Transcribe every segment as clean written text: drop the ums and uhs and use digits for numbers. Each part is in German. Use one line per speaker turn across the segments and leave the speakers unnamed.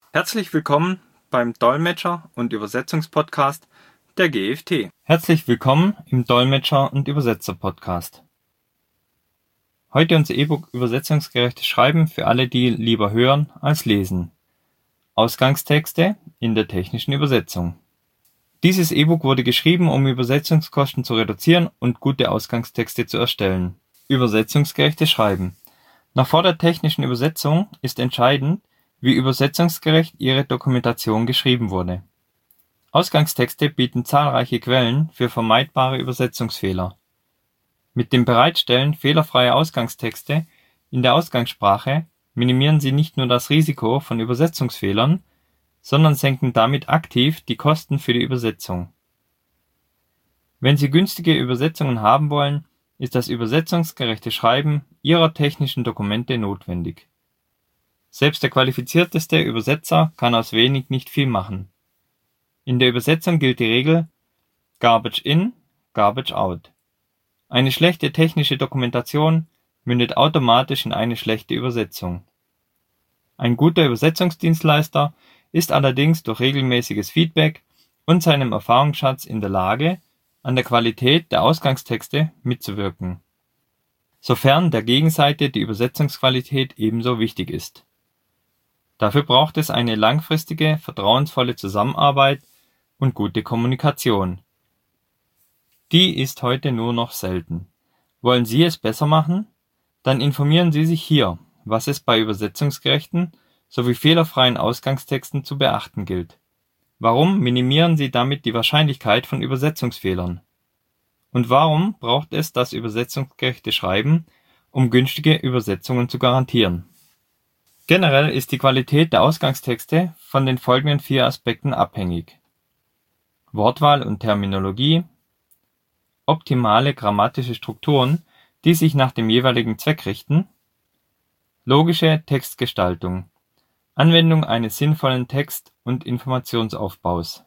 Herzlich willkommen beim Dolmetscher- und Übersetzungspodcast der GFT. Herzlich willkommen im Dolmetscher- und Übersetzer-Podcast. Heute unser E-Book Übersetzungsgerechtes Schreiben für alle, die lieber hören als lesen. Ausgangstexte in der technischen Übersetzung. Dieses E-Book wurde geschrieben, um Übersetzungskosten zu reduzieren und gute Ausgangstexte zu erstellen. Übersetzungsgerechtes Schreiben. Noch vor der technischen Übersetzung ist entscheidend, wie übersetzungsgerecht Ihre Dokumentation geschrieben wurde. Ausgangstexte bieten zahlreiche Quellen für vermeidbare Übersetzungsfehler. Mit dem Bereitstellen fehlerfreier Ausgangstexte in der Ausgangssprache minimieren Sie nicht nur das Risiko von Übersetzungsfehlern, sondern senken damit aktiv die Kosten für die Übersetzung. Wenn Sie günstige Übersetzungen haben wollen, ist das übersetzungsgerechte Schreiben Ihrer technischen Dokumente notwendig. Selbst der qualifizierteste Übersetzer kann aus wenig nicht viel machen. In der Übersetzung gilt die Regel Garbage in, Garbage out. Eine schlechte technische Dokumentation mündet automatisch in eine schlechte Übersetzung. Ein guter Übersetzungsdienstleister ist allerdings durch regelmäßiges Feedback und seinem Erfahrungsschatz in der Lage, an der Qualität der Ausgangstexte mitzuwirken, sofern der Gegenseite die Übersetzungsqualität ebenso wichtig ist. Dafür braucht es eine langfristige, vertrauensvolle Zusammenarbeit und gute Kommunikation. Die ist heute nur noch selten. Wollen Sie es besser machen? Dann informieren Sie sich hier, was es bei übersetzungsgerechten sowie fehlerfreien Ausgangstexten zu beachten gilt. Warum minimieren Sie damit die Wahrscheinlichkeit von Übersetzungsfehlern? Und warum braucht es das übersetzungsgerechte Schreiben, um günstige Übersetzungen zu garantieren? Generell ist die Qualität der Ausgangstexte von den folgenden 4 Aspekten abhängig: Wortwahl und Terminologie, optimale grammatische Strukturen, die sich nach dem jeweiligen Zweck richten, logische Textgestaltung, Anwendung eines sinnvollen Text- und Informationsaufbaus,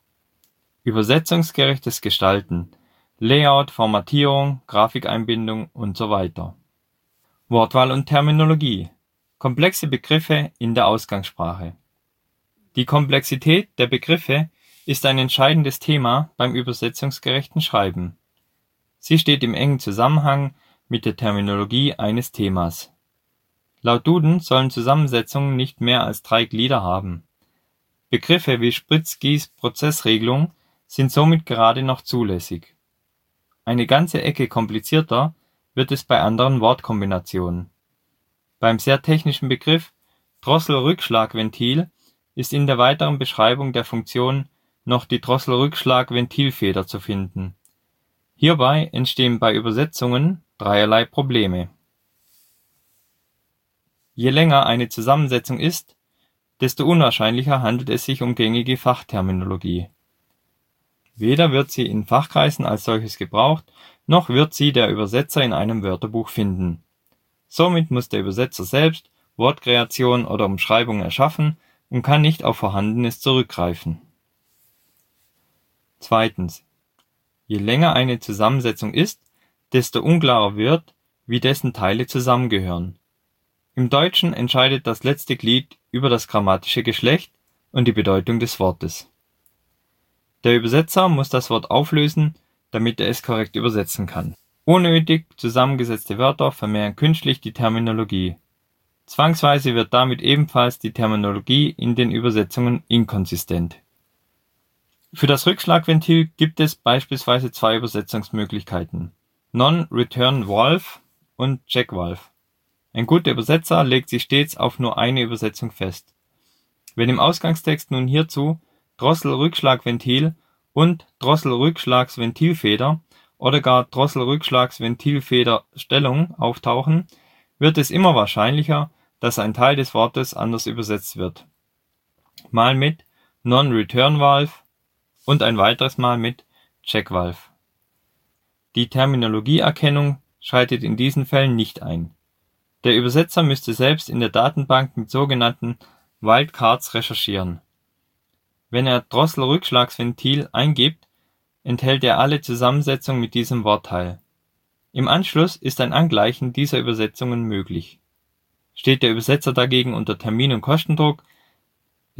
übersetzungsgerechtes Gestalten, Layout, Formatierung, Grafikeinbindung und so weiter. Wortwahl und Terminologie, komplexe Begriffe in der Ausgangssprache. Die Komplexität der Begriffe ist ein entscheidendes Thema beim übersetzungsgerechten Schreiben. Sie steht im engen Zusammenhang mit der Terminologie eines Themas. Laut Duden sollen Zusammensetzungen nicht mehr als 3 Glieder haben. Begriffe wie Spritzguß-Prozessregelung sind somit gerade noch zulässig. Eine ganze Ecke komplizierter wird es bei anderen Wortkombinationen. Beim sehr technischen Begriff Drossel-Rückschlagventil ist in der weiteren Beschreibung der Funktion noch die Drossel-Rückschlag-Ventilfeder zu finden. Hierbei entstehen bei Übersetzungen dreierlei Probleme. Je länger eine Zusammensetzung ist, desto unwahrscheinlicher handelt es sich um gängige Fachterminologie. Weder wird sie in Fachkreisen als solches gebraucht, noch wird sie der Übersetzer in einem Wörterbuch finden. Somit muss der Übersetzer selbst Wortkreation oder Umschreibungen erschaffen und kann nicht auf Vorhandenes zurückgreifen. Zweitens. Je länger eine Zusammensetzung ist, desto unklarer wird, wie dessen Teile zusammengehören. Im Deutschen entscheidet das letzte Glied über das grammatische Geschlecht und die Bedeutung des Wortes. Der Übersetzer muss das Wort auflösen, damit er es korrekt übersetzen kann. Unnötig zusammengesetzte Wörter vermehren künstlich die Terminologie. Zwangsweise wird damit ebenfalls die Terminologie in den Übersetzungen inkonsistent. Für das Rückschlagventil gibt es beispielsweise 2 Übersetzungsmöglichkeiten: Non-Return Valve und Check Valve. Ein guter Übersetzer legt sich stets auf nur eine Übersetzung fest. Wenn im Ausgangstext nun hierzu Drossel-Rückschlagventil und Drossel-Rückschlagsventilfeder oder gar Drossel-Rückschlagsventilfederstellung auftauchen, wird es immer wahrscheinlicher, dass ein Teil des Wortes anders übersetzt wird. Mal mit Non-Return Valve und ein weiteres Mal mit Check Valve. Die Terminologieerkennung schreitet in diesen Fällen nicht ein. Der Übersetzer müsste selbst in der Datenbank mit sogenannten Wildcards recherchieren. Wenn er Drossel-Rückschlagsventil eingibt, enthält er alle Zusammensetzungen mit diesem Wortteil. Im Anschluss ist ein Angleichen dieser Übersetzungen möglich. Steht der Übersetzer dagegen unter Termin- und Kostendruck,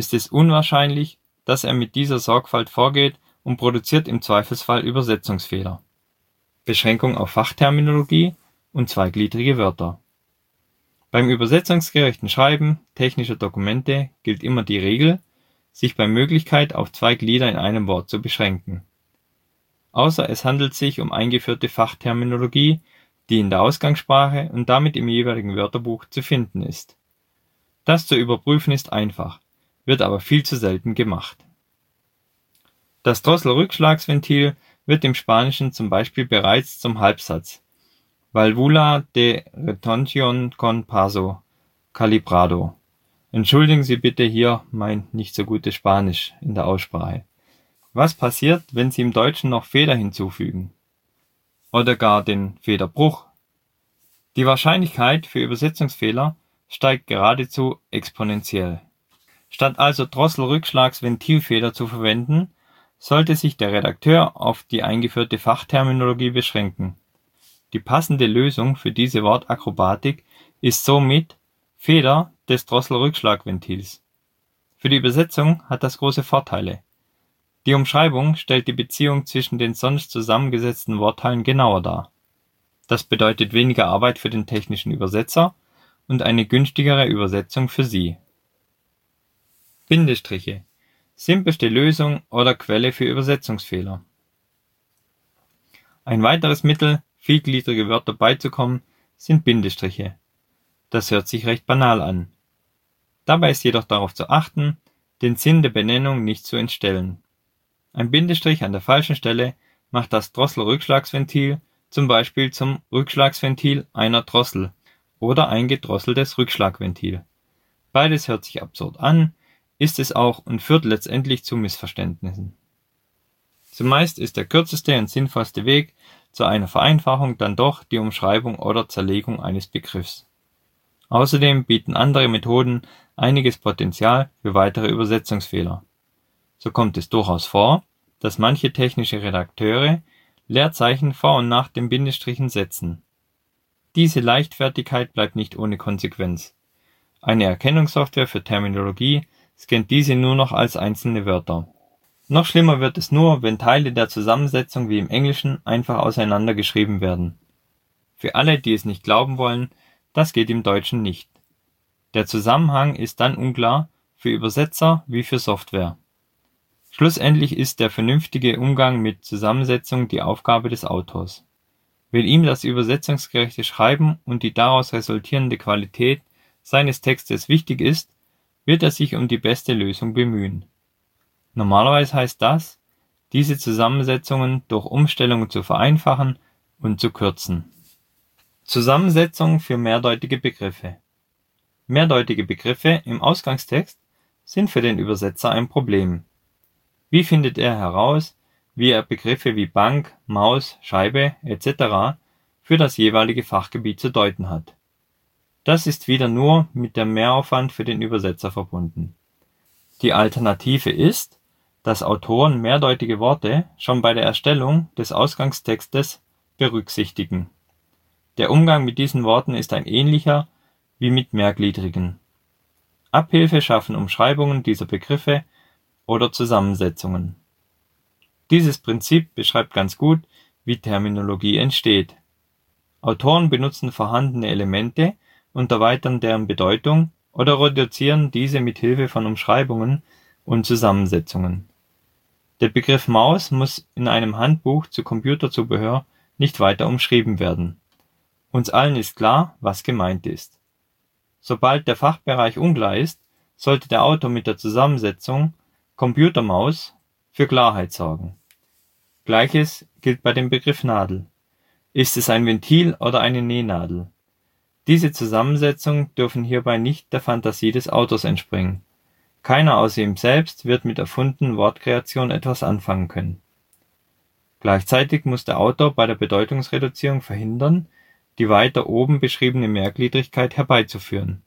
ist es unwahrscheinlich, dass er mit dieser Sorgfalt vorgeht und produziert im Zweifelsfall Übersetzungsfehler. Beschränkung auf Fachterminologie und zweigliedrige Wörter. Beim übersetzungsgerechten Schreiben technischer Dokumente gilt immer die Regel, sich bei Möglichkeit auf 2 Glieder in einem Wort zu beschränken. Außer es handelt sich um eingeführte Fachterminologie, die in der Ausgangssprache und damit im jeweiligen Wörterbuch zu finden ist. Das zu überprüfen ist einfach, wird aber viel zu selten gemacht. Das Drossel-Rückschlagsventil wird im Spanischen zum Beispiel bereits zum Halbsatz Válvula de retención con paso calibrado. Entschuldigen Sie bitte hier mein nicht so gutes Spanisch in der Aussprache. Was passiert, wenn Sie im Deutschen noch Feder hinzufügen? Oder gar den Federbruch? Die Wahrscheinlichkeit für Übersetzungsfehler steigt geradezu exponentiell. Statt also Drossel-Rückschlagsventilfeder zu verwenden, sollte sich der Redakteur auf die eingeführte Fachterminologie beschränken. Die passende Lösung für diese Wortakrobatik ist somit Feder des Drossel-Rückschlagventils. Für die Übersetzung hat das große Vorteile. Die Umschreibung stellt die Beziehung zwischen den sonst zusammengesetzten Wortteilen genauer dar. Das bedeutet weniger Arbeit für den technischen Übersetzer und eine günstigere Übersetzung für Sie. Bindestriche. Simpelste Lösung oder Quelle für Übersetzungsfehler. Ein weiteres Mittel, vielgliedrige Wörter beizukommen, sind Bindestriche. Das hört sich recht banal an. Dabei ist jedoch darauf zu achten, den Sinn der Benennung nicht zu entstellen. Ein Bindestrich an der falschen Stelle macht das Drossel-Rückschlagsventil zum Beispiel zum Rückschlagsventil einer Drossel oder ein gedrosseltes Rückschlagventil. Beides hört sich absurd an, ist es auch und führt letztendlich zu Missverständnissen. Zumeist ist der kürzeste und sinnvollste Weg zu einer Vereinfachung dann doch die Umschreibung oder Zerlegung eines Begriffs. Außerdem bieten andere Methoden einiges Potenzial für weitere Übersetzungsfehler. So kommt es durchaus vor, dass manche technische Redakteure Leerzeichen vor und nach den Bindestrichen setzen. Diese Leichtfertigkeit bleibt nicht ohne Konsequenz. Eine Erkennungssoftware für Terminologie scannt diese nur noch als einzelne Wörter. Noch schlimmer wird es nur, wenn Teile der Zusammensetzung wie im Englischen einfach auseinandergeschrieben werden. Für alle, die es nicht glauben wollen, das geht im Deutschen nicht. Der Zusammenhang ist dann unklar, für Übersetzer wie für Software. Schlussendlich ist der vernünftige Umgang mit Zusammensetzung die Aufgabe des Autors. Wenn ihm das übersetzungsgerechte Schreiben und die daraus resultierende Qualität seines Textes wichtig ist, wird er sich um die beste Lösung bemühen. Normalerweise heißt das, diese Zusammensetzungen durch Umstellungen zu vereinfachen und zu kürzen. Zusammensetzung für mehrdeutige Begriffe. Mehrdeutige Begriffe im Ausgangstext sind für den Übersetzer ein Problem. Wie findet er heraus, wie er Begriffe wie Bank, Maus, Scheibe etc. für das jeweilige Fachgebiet zu deuten hat? Das ist wieder nur mit dem Mehraufwand für den Übersetzer verbunden. Die Alternative ist, dass Autoren mehrdeutige Worte schon bei der Erstellung des Ausgangstextes berücksichtigen. Der Umgang mit diesen Worten ist ein ähnlicher wie mit mehrgliedrigen. Abhilfe schaffen Umschreibungen dieser Begriffe oder Zusammensetzungen. Dieses Prinzip beschreibt ganz gut, wie Terminologie entsteht. Autoren benutzen vorhandene Elemente und erweitern deren Bedeutung oder reduzieren diese mit Hilfe von Umschreibungen und Zusammensetzungen. Der Begriff Maus muss in einem Handbuch zu Computerzubehör nicht weiter umschrieben werden. Uns allen ist klar, was gemeint ist. Sobald der Fachbereich unklar ist, sollte der Autor mit der Zusammensetzung Computermaus für Klarheit sorgen. Gleiches gilt bei dem Begriff Nadel. Ist es ein Ventil oder eine Nähnadel? Diese Zusammensetzungen dürfen hierbei nicht der Fantasie des Autors entspringen. Keiner außer ihm selbst wird mit erfundenen Wortkreationen etwas anfangen können. Gleichzeitig muss der Autor bei der Bedeutungsreduzierung verhindern, die weiter oben beschriebene Mehrgliedrigkeit herbeizuführen.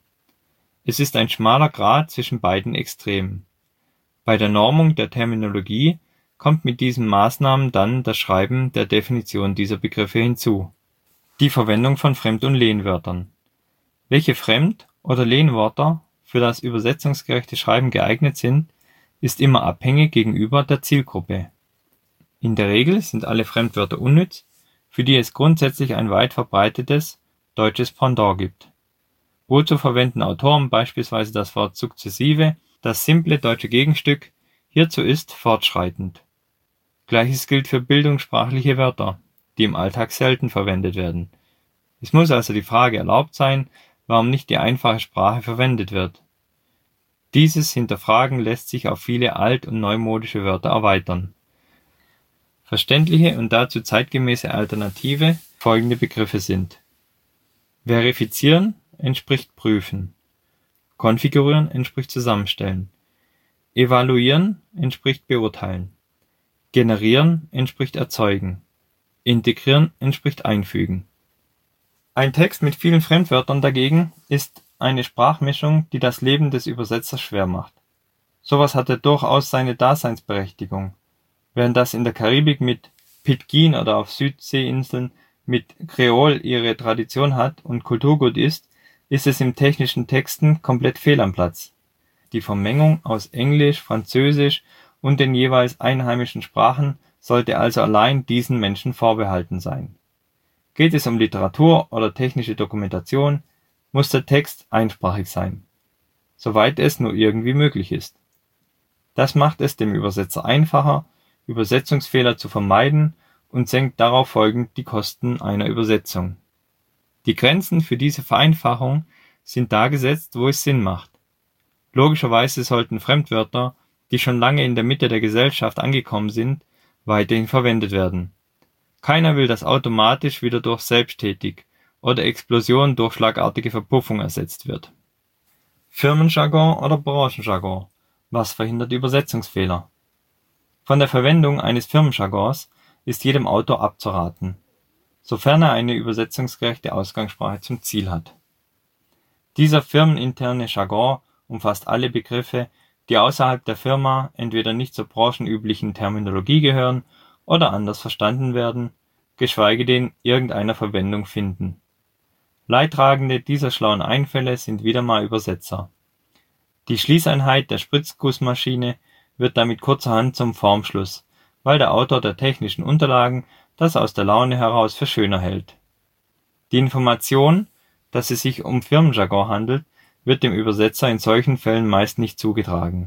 Es ist ein schmaler Grat zwischen beiden Extremen. Bei der Normung der Terminologie kommt mit diesen Maßnahmen dann das Schreiben der Definition dieser Begriffe hinzu. Die Verwendung von Fremd- und Lehnwörtern. Welche Fremd- oder Lehnwörter für das übersetzungsgerechte Schreiben geeignet sind, ist immer abhängig gegenüber der Zielgruppe. In der Regel sind alle Fremdwörter unnütz, für die es grundsätzlich ein weit verbreitetes deutsches Pendant gibt. Wozu verwenden Autoren beispielsweise das Wort sukzessive, das simple deutsche Gegenstück hierzu ist fortschreitend. Gleiches gilt für bildungssprachliche Wörter, die im Alltag selten verwendet werden. Es muss also die Frage erlaubt sein, warum nicht die einfache Sprache verwendet wird. Dieses Hinterfragen lässt sich auf viele alt- und neumodische Wörter erweitern. Verständliche und dazu zeitgemäße Alternative folgende Begriffe sind: Verifizieren entspricht prüfen, konfigurieren entspricht zusammenstellen, evaluieren entspricht beurteilen, generieren entspricht erzeugen, integrieren entspricht einfügen. Ein Text mit vielen Fremdwörtern dagegen ist eine Sprachmischung, die das Leben des Übersetzers schwer macht. Sowas hatte durchaus seine Daseinsberechtigung. Während das in der Karibik mit Pidgin oder auf Südseeinseln mit Kreol ihre Tradition hat und Kulturgut ist es im technischen Texten komplett fehl am Platz. Die Vermengung aus Englisch, Französisch und den jeweils einheimischen Sprachen sollte also allein diesen Menschen vorbehalten sein. Geht es um Literatur oder technische Dokumentation, muss der Text einsprachig sein, soweit es nur irgendwie möglich ist. Das macht es dem Übersetzer einfacher, Übersetzungsfehler zu vermeiden und senkt darauf folgend die Kosten einer Übersetzung. Die Grenzen für diese Vereinfachung sind da gesetzt, wo es Sinn macht. Logischerweise sollten Fremdwörter, die schon lange in der Mitte der Gesellschaft angekommen sind, weiterhin verwendet werden. Keiner will, dass automatisch wieder durch selbsttätig oder Explosion durch schlagartige Verpuffung ersetzt wird. Firmenjargon oder Branchenjargon. Was verhindert Übersetzungsfehler? Von der Verwendung eines Firmenjargons ist jedem Autor abzuraten, sofern er eine übersetzungsgerechte Ausgangssprache zum Ziel hat. Dieser firmeninterne Jargon umfasst alle Begriffe, die außerhalb der Firma entweder nicht zur branchenüblichen Terminologie gehören oder anders verstanden werden, geschweige denn irgendeiner Verwendung finden. Leidtragende dieser schlauen Einfälle sind wieder mal Übersetzer. Die Schließeinheit der Spritzgussmaschine wird damit kurzerhand zum Formschluss, weil der Autor der technischen Unterlagen das aus der Laune heraus für schöner hält. Die Information, dass es sich um Firmenjargon handelt, wird dem Übersetzer in solchen Fällen meist nicht zugetragen.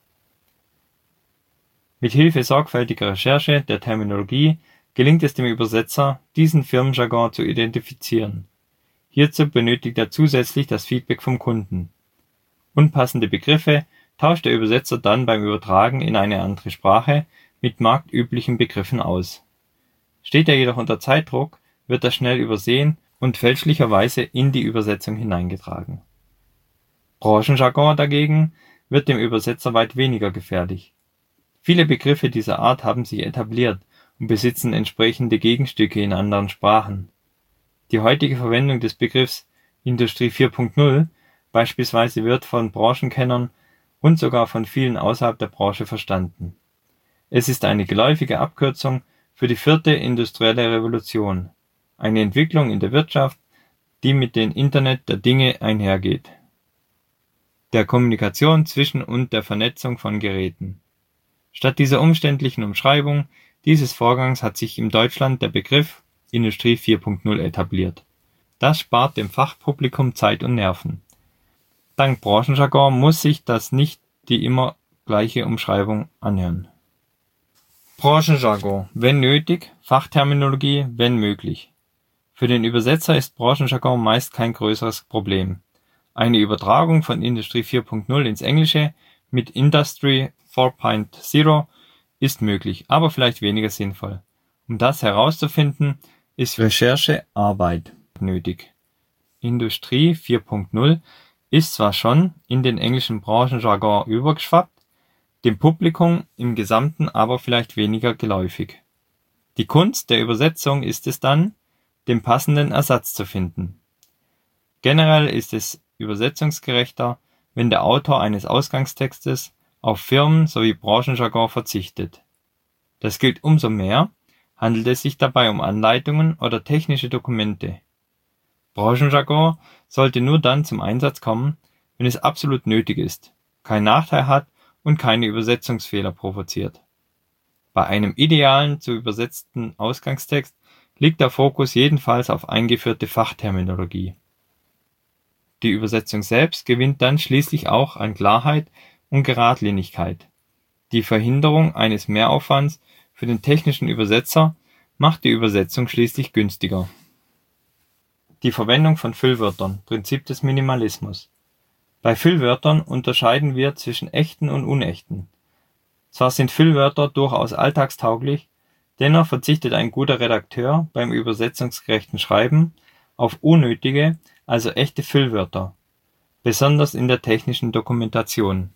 Mit Hilfe sorgfältiger Recherche der Terminologie gelingt es dem Übersetzer, diesen Firmenjargon zu identifizieren. Hierzu benötigt er zusätzlich das Feedback vom Kunden. Unpassende Begriffe tauscht der Übersetzer dann beim Übertragen in eine andere Sprache mit marktüblichen Begriffen aus. Steht er jedoch unter Zeitdruck, wird er schnell übersehen und fälschlicherweise in die Übersetzung hineingetragen. Branchenjargon dagegen wird dem Übersetzer weit weniger gefährlich. Viele Begriffe dieser Art haben sich etabliert und besitzen entsprechende Gegenstücke in anderen Sprachen. Die heutige Verwendung des Begriffs Industrie 4.0 beispielsweise wird von Branchenkennern und sogar von vielen außerhalb der Branche verstanden. Es ist eine geläufige Abkürzung für die 4. industrielle Revolution, eine Entwicklung in der Wirtschaft, die mit dem Internet der Dinge einhergeht, der Kommunikation zwischen und der Vernetzung von Geräten. Statt dieser umständlichen Umschreibung dieses Vorgangs hat sich in Deutschland der Begriff Industrie 4.0 etabliert. Das spart dem Fachpublikum Zeit und Nerven. Dank Branchenjargon muss sich das nicht die immer gleiche Umschreibung anhören. Branchenjargon, wenn nötig, Fachterminologie, wenn möglich. Für den Übersetzer ist Branchenjargon meist kein größeres Problem. Eine Übertragung von Industrie 4.0 ins Englische mit Industry 4.0 ist möglich, aber vielleicht weniger sinnvoll. Um das herauszufinden, ist Recherchearbeit nötig. Industrie 4.0 ist zwar schon in den englischen Branchenjargon übergeschwappt, dem Publikum im Gesamten aber vielleicht weniger geläufig. Die Kunst der Übersetzung ist es dann, den passenden Ersatz zu finden. Generell ist es übersetzungsgerechter, wenn der Autor eines Ausgangstextes auf Firmen- sowie Branchenjargon verzichtet. Das gilt umso mehr, handelt es sich dabei um Anleitungen oder technische Dokumente. Branchenjargon sollte nur dann zum Einsatz kommen, wenn es absolut nötig ist, keinen Nachteil hat und keine Übersetzungsfehler provoziert. Bei einem idealen zu übersetzten Ausgangstext liegt der Fokus jedenfalls auf eingeführte Fachterminologie. Die Übersetzung selbst gewinnt dann schließlich auch an Klarheit und Geradlinigkeit. Die Verhinderung eines Mehraufwands für den technischen Übersetzer macht die Übersetzung schließlich günstiger. Die Verwendung von Füllwörtern, Prinzip des Minimalismus. Bei Füllwörtern unterscheiden wir zwischen echten und unechten. Zwar sind Füllwörter durchaus alltagstauglich, dennoch verzichtet ein guter Redakteur beim übersetzungsgerechten Schreiben auf unnötige, also echte Füllwörter, besonders in der technischen Dokumentation.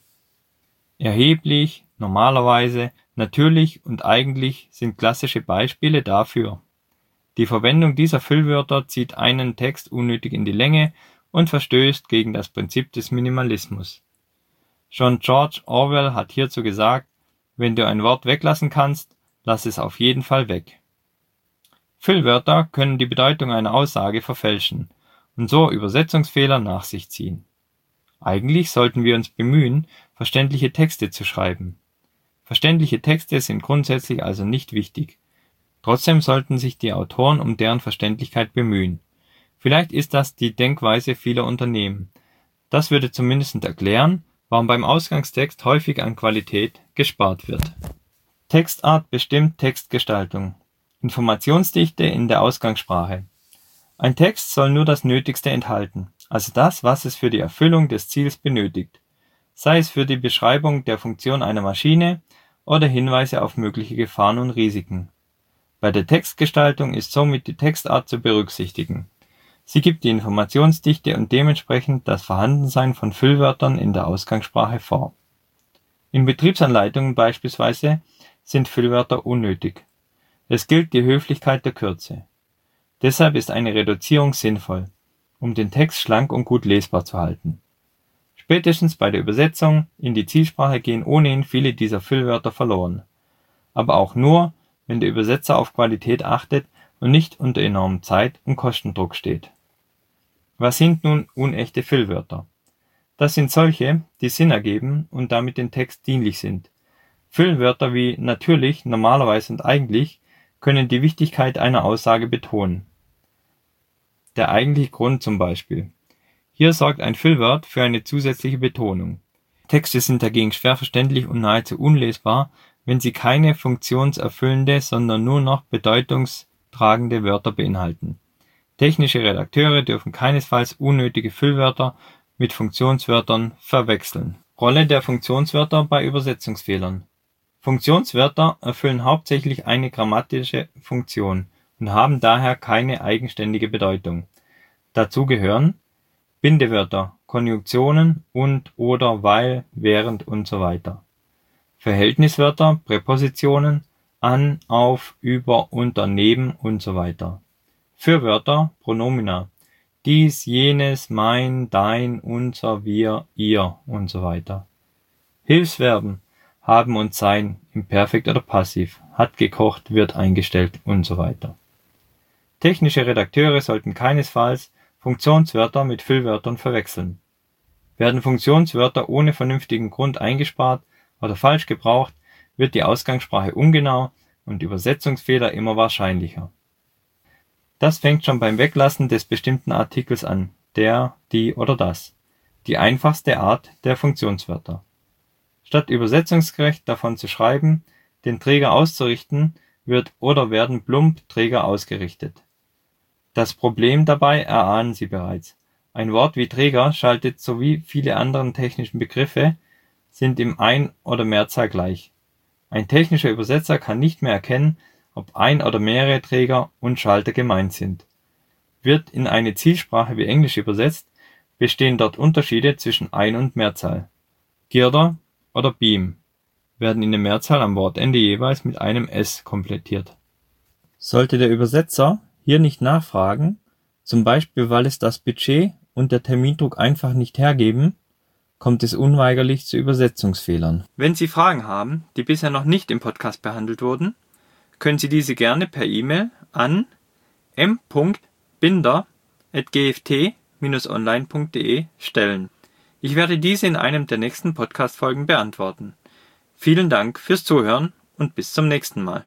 Erheblich, normalerweise, natürlich und eigentlich sind klassische Beispiele dafür. Die Verwendung dieser Füllwörter zieht einen Text unnötig in die Länge und verstößt gegen das Prinzip des Minimalismus. Schon George Orwell hat hierzu gesagt: Wenn du ein Wort weglassen kannst, lass es auf jeden Fall weg. Füllwörter können die Bedeutung einer Aussage verfälschen und so Übersetzungsfehler nach sich ziehen. Eigentlich sollten wir uns bemühen, verständliche Texte zu schreiben. Verständliche Texte sind grundsätzlich also nicht wichtig. Trotzdem sollten sich die Autoren um deren Verständlichkeit bemühen. Vielleicht ist das die Denkweise vieler Unternehmen. Das würde zumindest erklären, warum beim Ausgangstext häufig an Qualität gespart wird. Textart bestimmt Textgestaltung. Informationsdichte in der Ausgangssprache. Ein Text soll nur das Nötigste enthalten, also das, was es für die Erfüllung des Ziels benötigt, sei es für die Beschreibung der Funktion einer Maschine oder Hinweise auf mögliche Gefahren und Risiken. Bei der Textgestaltung ist somit die Textart zu berücksichtigen. Sie gibt die Informationsdichte und dementsprechend das Vorhandensein von Füllwörtern in der Ausgangssprache vor. In Betriebsanleitungen beispielsweise sind Füllwörter unnötig. Es gilt die Höflichkeit der Kürze. Deshalb ist eine Reduzierung sinnvoll, um den Text schlank und gut lesbar zu halten. Spätestens bei der Übersetzung in die Zielsprache gehen ohnehin viele dieser Füllwörter verloren. Aber auch nur, wenn der Übersetzer auf Qualität achtet und nicht unter enormem Zeit- und Kostendruck steht. Was sind nun unechte Füllwörter? Das sind solche, die Sinn ergeben und damit dem Text dienlich sind. Füllwörter wie natürlich, normalerweise und eigentlich können die Wichtigkeit einer Aussage betonen. Der eigentliche Grund zum Beispiel. Hier sorgt ein Füllwort für eine zusätzliche Betonung. Texte sind dagegen schwer verständlich und nahezu unlesbar, wenn sie keine funktionserfüllende, sondern nur noch bedeutungstragende Wörter beinhalten. Technische Redakteure dürfen keinesfalls unnötige Füllwörter mit Funktionswörtern verwechseln. Rolle der Funktionswörter bei Übersetzungsfehlern. Funktionswörter erfüllen hauptsächlich eine grammatische Funktion und haben daher keine eigenständige Bedeutung. Dazu gehören Bindewörter, Konjunktionen und, oder, weil, während usw. Verhältniswörter, Präpositionen, an, auf, über, unter, neben usw. Fürwörter, Pronomina, dies, jenes, mein, dein, unser, wir, ihr usw. Hilfsverben, haben und sein, im Perfekt oder Passiv, hat gekocht, wird eingestellt usw. Technische Redakteure sollten keinesfalls Funktionswörter mit Füllwörtern verwechseln. Werden Funktionswörter ohne vernünftigen Grund eingespart oder falsch gebraucht, wird die Ausgangssprache ungenau und Übersetzungsfehler immer wahrscheinlicher. Das fängt schon beim Weglassen des bestimmten Artikels an, der, die oder das, die einfachste Art der Funktionswörter. Statt übersetzungsgerecht davon zu schreiben, den Träger auszurichten, wird oder werden plump Träger ausgerichtet. Das Problem dabei erahnen Sie bereits. Ein Wort wie Träger schaltet sowie viele andere technische Begriffe sind im Ein- oder Mehrzahl gleich. Ein technischer Übersetzer kann nicht mehr erkennen, ob ein oder mehrere Träger und Schalter gemeint sind. Wird in eine Zielsprache wie Englisch übersetzt, bestehen dort Unterschiede zwischen Ein- und Mehrzahl. Girder oder Beam werden in der Mehrzahl am Wortende jeweils mit einem S komplettiert. Sollte der Übersetzer hier nicht nachfragen, zum Beispiel weil es das Budget und der Termindruck einfach nicht hergeben, kommt es unweigerlich zu Übersetzungsfehlern. Wenn Sie Fragen haben, die bisher noch nicht im Podcast behandelt wurden, können Sie diese gerne per E-Mail an m.binder@gft-online.de stellen. Ich werde diese in einem der nächsten Podcast-Folgen beantworten. Vielen Dank fürs Zuhören und bis zum nächsten Mal.